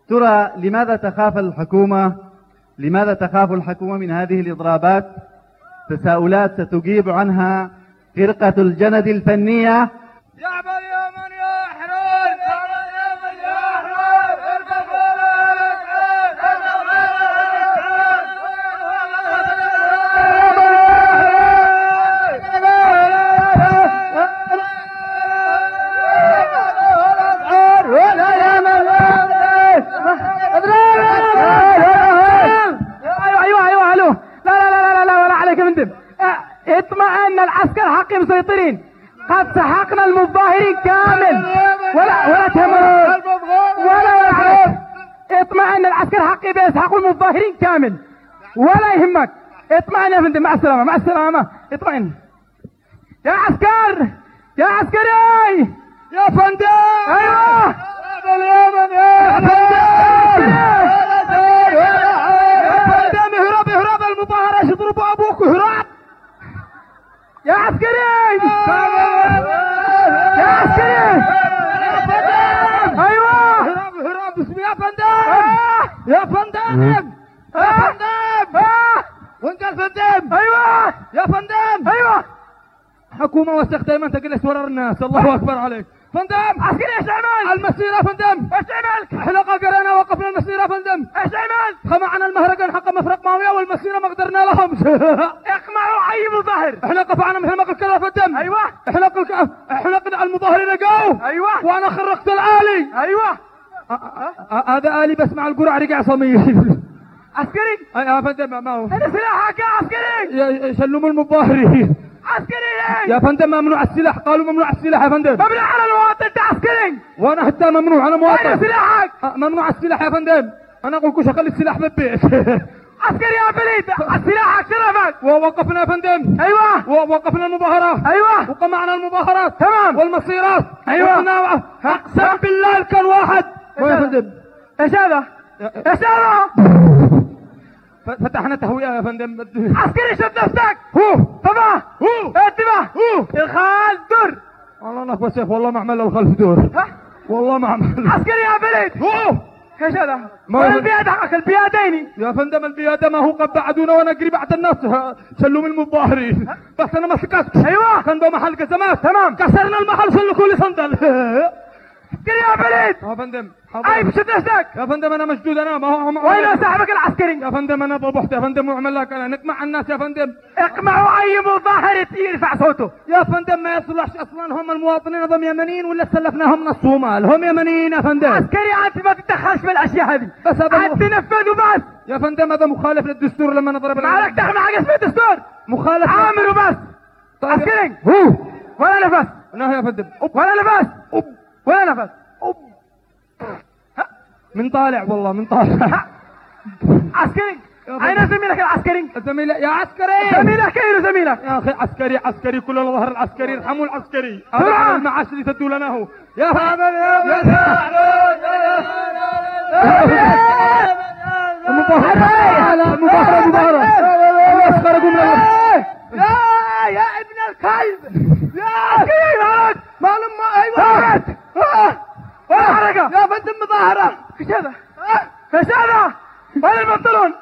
ترى لماذا تخاف الحكومة من هذه الإضرابات؟ تساؤلات ستجيب عنها فرقة الجند الفنية. اطمئن، العسكر حقي مسيطرين، قد سحقنا المظاهرين كامل ولا تهمل ولا اطمئن، العسكر حقي بيسحقوا المظاهرين كامل ولا يهمك. اطمئن يا فندم، مع السلامة مع السلامة، اطمئن. يا عسكر يا عسكري يا فندم. ايوه يا فندم، اهرب المظاهرة يضربوا ابوك، اهرب يا عسكري يا عسكري. ايوه هرب اسمي يا فندم. يا فندم وانت الفندم. ايوه يا فندم. ايوه حكومة وسخ دايما تجلس ورا الناس. الله اكبر عليك فندم. عسكري ايش عمل؟ المسيرة يا فندم. ايش عملت؟ حلقة قرينا وقفنا المسيرة يا فندم. ايش عملت؟ خمعنا المهرجان حق مفرق ماوية والمسيرة ما قدرنا لهم. اقمعوا اي مظاهر. احنا قطعنا مثل ما قلت يا فندم. ايوه احنا المظاهرين جو. ايوه وانا خرقت الآلي. ايوه هذا آلي بس مع القرع رجع صميم. عسكري يا فندم ما هو هذا سلاحك يا عسكري. شلوم المظاهرين عسكري يا فندم. ممنوع السلاح، قالوا ممنوع السلاح يا فندم. ممنوع على المواطن، انت عسكري وانا حتى ممنوع على مواطن. اين سلاحك؟ ممنوع السلاح يا فندم. انا اقول لكم خلي السلاح بالبيت. عسكري يا بليد، سلاحك شرفك. ووقفنا يا فندم. ايوه ووقفنا المظاهرات. ايوه وقمعنا المظاهرات. تمام. والمسيرات. ايوه اقسم بالله كان واحد. يا فندم ايش هذا؟ ايش هذا؟ فتحنا تهوية يا فندم. عسكري شد نفسك. طبعا انتبه. الخال دور. والله انك وسيخ، والله ما اعمل الخلف دور. والله ما اعمل. عسكري يا بلد. ايش هذا؟ ما البيادة حقك، البياديني يا فندم. البيادة ما هو قد بعدونا ونجري بعد الناس. شلوا من المظاهرين بس انا ما سكت. ايوه كان بمحل قسمات. تمام. كسرنا المحل شلوا لي صندل. عسكري يا بلد. يا فندم اي شد نفسك يا فندم. انا مشدود انا. ما هو وين صاحبك العسكري؟ يا فندم انا ضبحت يا فندم واعمل لك انا نقمع الناس يا فندم. اقمعوا اي مظاهر يرفع صوته يا فندم. ما يصلحش اصلا. هم المواطنين هم يمنيين ولا سلفناهم من الصومال؟ هم يمنيين يا فندم. عسكري انت ما تتدخلش بالاشياء هذه، بس هذا انت نفذوا بس يا فندم. هذا مخالف للدستور. لما نضرب ما عليك دخل حاجه اسمها دستور. مخالف. عاملوا بس. طيب. عسكري ولا نفس. لا يا فندم. ولا نفس. ولا نفس. من طالع والله من طالع. عسكري اين زميلك العسكري؟ زميل يا عسكري. زميلك اين زميلك؟ يا اخي عسكري كل ظهر العسكري. ارحموا العسكري. هذا المعاش اللي تدوا لنا هو. يا هذا المظاهرة خرجوا من يا ابن الكلب يا عسكري. معلوم ما. ايوه ولا حركة يا فندم. مظاهرة. ايش هذا؟ ايش هذا؟ وين البنطلون؟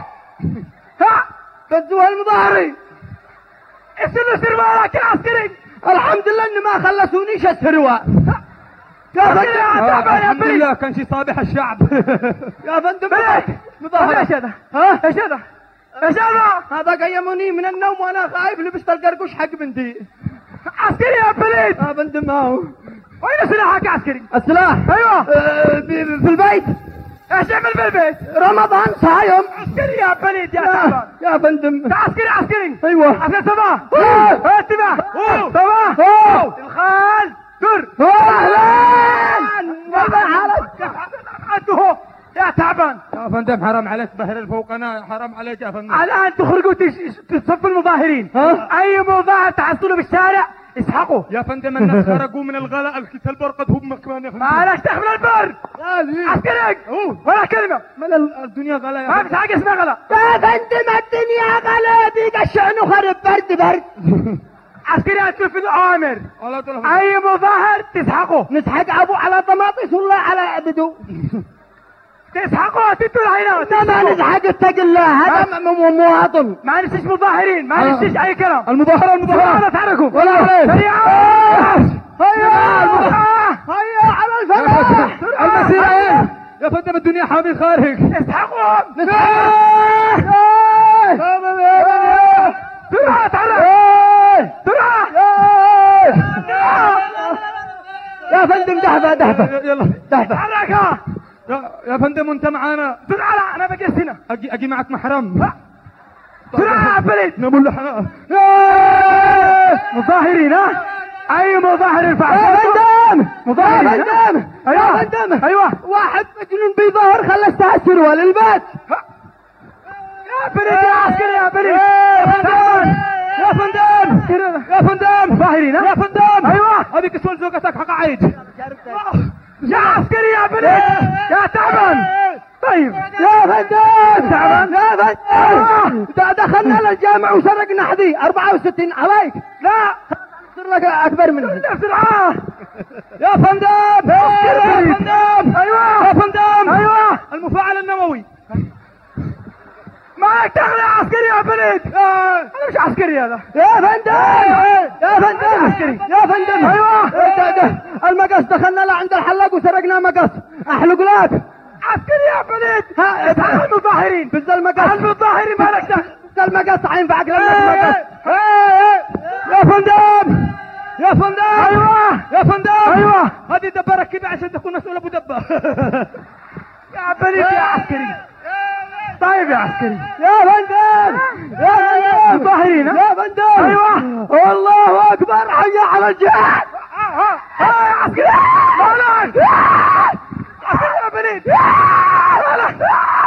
فزوها المظاهرين. اشيلوا سروالك يا عسكري. الحمد لله ان ما خلصونيش السروال. يا فندم الحمد لله كان شي صابح الشعب. يا فندم مظاهرة. ايش هذا؟ ايش هذا؟ ايش هذا؟ هذا قيموني من النوم وانا خايف. لبست القرقش حق بنتي. عسكري يا بليد. يا فندم ما هو. وين سلاحك يا عسكري؟ السلاح ايوه في البيت. ايش يعمل في البيت؟ رمضان صايم. عسكري يا بليد يا تعبان. يا فندم. عسكري ايوه. عسكري صباح. انتبه صباح. الخال دور. اهلا. انتوا يا تعبان. يا فندم حرام عليك بهر الفوقنا. حرام عليك يا فندم. الان تخرجوا تصفوا المظاهرين. اي مظاهر تحصلوا بالشارع اسحقوا. يا فندم الناس خرجوا من الغلاء. الكتاب برقد هم كمان يا فندم. معلش تخبر البر. عسكري ولا كلمة. الدنيا غلا يا ما في حاجة اسمها غلا يا فندم. الدنيا غلا بيك الشأن خرب. برد. عسكري هتنفذ الأوامر. أي مظاهر تسحقه. نسحق أبو على طماطس ولا على بدو. تسحقوا تدوا العينات. ما نزحق اتق الله، هذا مواطن. ما نشتش مظاهرين، ما نشتش اي كلام. المظاهرة تحركوا ولا عليه. هيا على الفلاح. المسيرين يا فندم، الدنيا حامي خارج. اسحقوا بسرعة تحرك بسرعة. يا فندم دهبة يلا تحرك يا فندم، انت معانا بسرعة. انا بجلس هنا. اجي معك محرم. بسرعة بلد نقول له حنا مظاهرين. اي مظاهر ينفع؟ يا فندم مظاهرين. يا فندم ايوه يا فندم. ايوه واحد مجنون بيظهر خلى استهسر والبات. يا بلد يا عسكري يا بلد. يا فندم يا فندم مظاهرين. يا فندم. ايوه هذيك سؤال زوجتك حق عيد. يا عسكري يا بلد يا تعبان. طيب يا فندم تعبان يا فندم. دخلنا للجامع وسرقنا حذي 64 عليك. لا صر لك اكبر منه. بسرعة يا فندم يا فندم. ايوه يا فندم. ايوه المفاعل النووي. معك تغلى عسكري يا بلد. انا مش عسكري هذا. يا فندم يا فندم عسكري. يا فندم. ايوه المقص دخلنا لعند الحلاق وسرقنا مقص احلق لك. عسكري يا بلد. اسحق المظاهرين. بز المقص المظاهرين مالك دخل. بز المقص حينفعك للمقص. يا فندم يا فندم. ايوه يا فندم. ايوه هذه دبرك كده عشان تكون مسؤول ابو دبه. يا بلد يا عسكري. طيب يا عسكري. يا فندم يا فندم مظاهرين. يا فندم. ايوه والله اكبر حي على الجهاد. يا عسكري مالك. عسكري يا بلد مالك.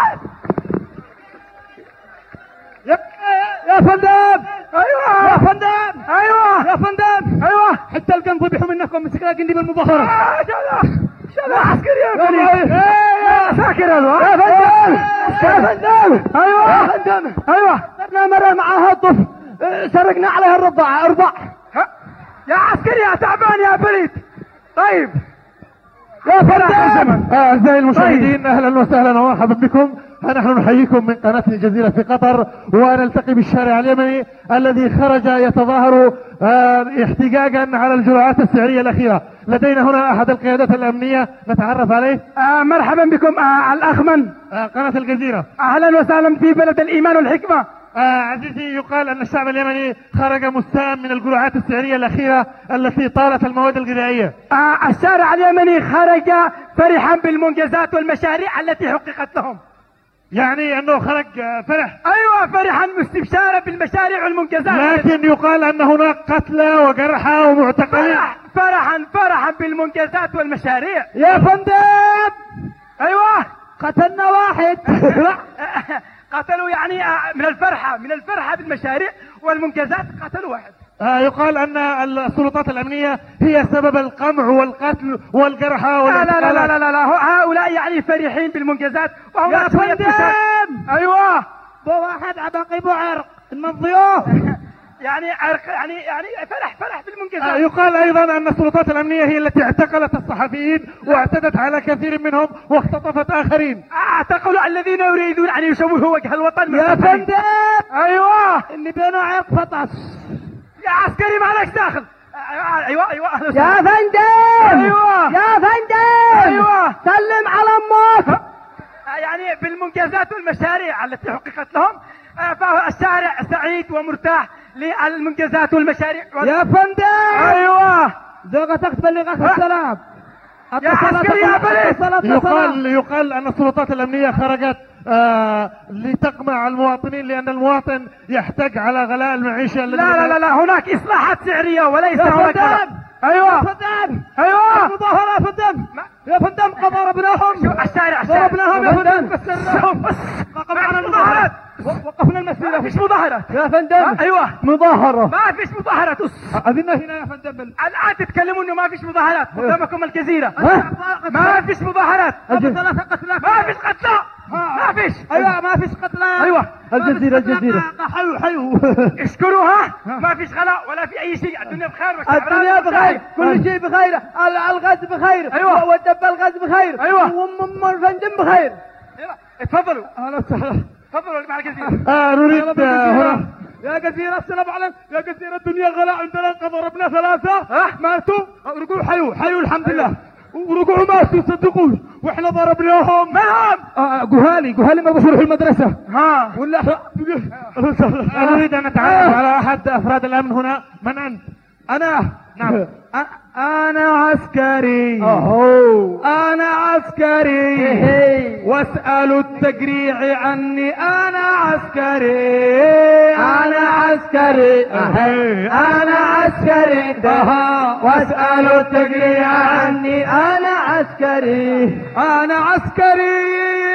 يا فندم. ايوه يا فندم. ايوه يا فندم. ايوه حتى القن ذبحوا منكم مسك لكن دي بالمظاهره. شلا عسكري يا بلد. يا ساكر الوا. يا فندم يا فندم. ايوه يا فندم. ايوه صرنا مرة معاها الطفل سرقنا عليها الرضاعة اربع. يا عسكري يا تعبان يا بلد. طيب يا فندم. أعزائي المشاهدين، أهلا وسهلا ومرحبا بكم. نحن نحييكم من قناة الجزيرة في قطر، ونلتقي بالشارع اليمني الذي خرج يتظاهر احتجاجا على الجرعات السعرية الأخيرة. لدينا هنا أحد القيادات الأمنية نتعرف عليه. مرحبا بكم الأخ من؟ قناة الجزيرة. أهلا وسهلا في بلد الإيمان والحكمة. عزيزي، يقال أن الشعب اليمني خرج مستاء من الجرعات السعرية الأخيرة التي طالت المواد الغذائية. الشارع اليمني خرج فرحا بالمنجزات والمشاريع التي حققت لهم. يعني أنه خرج فرح. أيوة فرحا مستبشارا بالمشاريع والمنجزات. لكن يقال أن هناك قتلى وجرحى ومعتقلين. فرحا بالمنجزات والمشاريع. يا فندم. أيوة قتلنا واحد. قتلوا يعني من الفرحة بالمشاريع والمنجزات قتلوا واحد. يقال ان السلطات الامنية هي سبب القمع والقتل والجرحى لا لا لا لا لا هؤلاء يعني فرحين بالمنجزات وهم يا فندم. ايوه واحد عبقي بعرق من ضيوف. يعني عرق يعني فرح بالمنجزات. يقال ايضا ان السلطات الامنية هي التي اعتقلت الصحفيين واعتدت على كثير منهم واختطفت اخرين. اعتقلوا الذين يريدون ان يشوهوا وجه الوطن. يا فندم. ايوه اللي بينه عرق فطس. يا عسكري مالك داخل. ايوه يا فندم. ايوه يا فندم. ايوه سلم على امك. يعني بالمنجزات والمشاريع التي حققت لهم فالشارع سعيد ومرتاح للمنجزات والمشاريع يا فندم. ايوه زوجتك تبلغك السلام. يا عسكري يا بلد. يقال ان السلطات الامنية خرجت لتقمع المواطنين لان المواطن يحتاج على غلاء المعيشة. لا هناك اصلاحات سعرية وليس هناك. ايوه يا فندم. ايوه المظاهرة يا فندم. يا فندم ضربناهم. الشارع ضربناهم يا فندم. قمعنا المظاهرات. وقفنا المسيرة. ما فيش مظاهرات يا فندم. ايوه مظاهرة. ما فيش مظاهرات. اذنا هنا يا فندم. الان تتكلموا انه ما فيش مظاهرات قدامكم الجزيرة. ما فيش مظاهرات. ما فيش قتلى. ما فيش. ايوه ما فيش قتلى. ايوه الجزيرة. حيو اشكروها. ما فيش غلاء ولا في اي شيء. الدنيا بخير. الدنيا بخير. كل شيء بخير. الغاز بخير. ايوه والدب الغاز بخير. ايوه الفندم بخير. اتفضلوا. اهلا وسهلا. تفضلوا اللي مع الجزيرة. نريد هنا يا جزيرة السلام عليكم. يا جزيرة الدنيا غلا عندنا ضربنا ثلاثة. ماتوا. رجعوا حيوا الحمد لله. ورجعوا ماتوا صدقوني واحنا ضربناهم. من هم؟ جهالي ما بيروحوا المدرسة. ها ولا نريد ان نتعرف على احد افراد الامن هنا. من انت؟ انا نعم. انا عسكري. انا عسكري. واسألوا التقريع عني. انا عسكري. انا عسكري. انا عسكري. واسألوا التقريع عني. انا عسكري. انا عسكري.